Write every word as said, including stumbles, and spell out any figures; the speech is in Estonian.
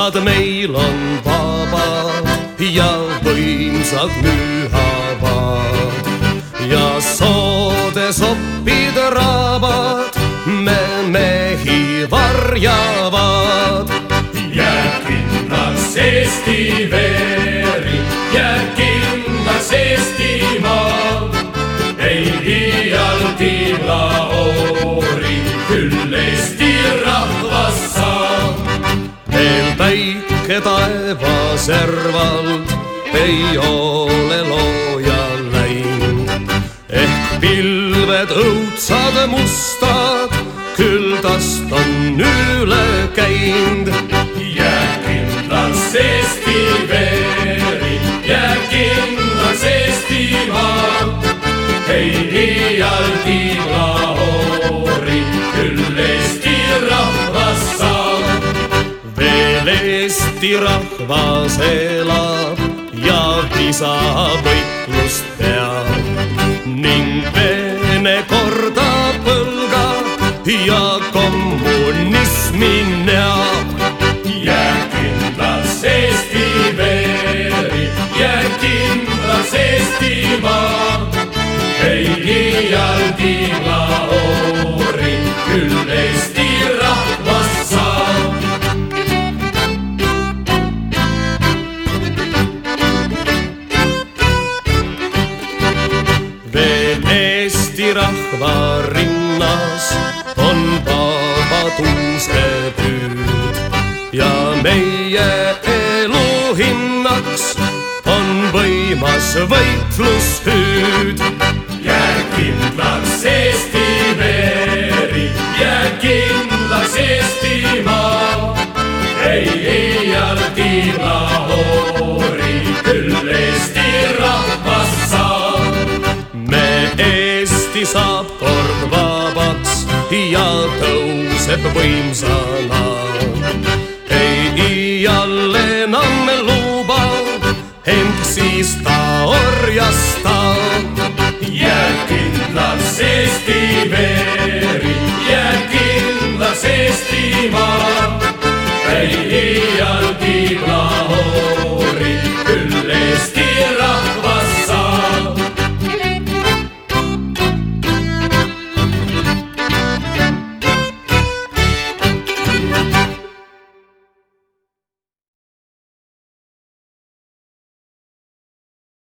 metsad meil on vabad ja võimsad mühavad ja soodes oppid rabad me mehi varjavad. Jääb kindlaks Eesti veeri, jääb kindlaks Eestimaa, ei iialgi laori, küll Eesti rahvas saab. Veel päike taeva servalt ei ole looja läinud, ehk pilved õudsad mustad, küll tast on üle käind. Jääb kindlaks Eesti veeri, jääb kindlaks Eestimaa, ei iialgi laori, küll Eesti rahvas saab. Veel Eesti rahvas elab ja visa võitlust peab ning Vene korda põlgab ja kommunismi näab. Jääb kindlaks Eesti veeri, jääb kindlaks Eestimaa, ei iialgi laori, küll Eesti rahvas saab. Veel Eesti rahva rinnas on vabaduse püüd ja meie elu hinnaks on võimas võitlushüüd. Jääb kindlaks Eesti veeri, jääb kindlaks Eestimaa, ei iialgi laori, küll Eesti rahvas saab. Me Eesti saab kord vabaks ja tõuseb võimsana, ei iial enam luba end siis ta orjastab. Jääb kindlaks Eesti veeri, jääb kindlaks Eestimaa,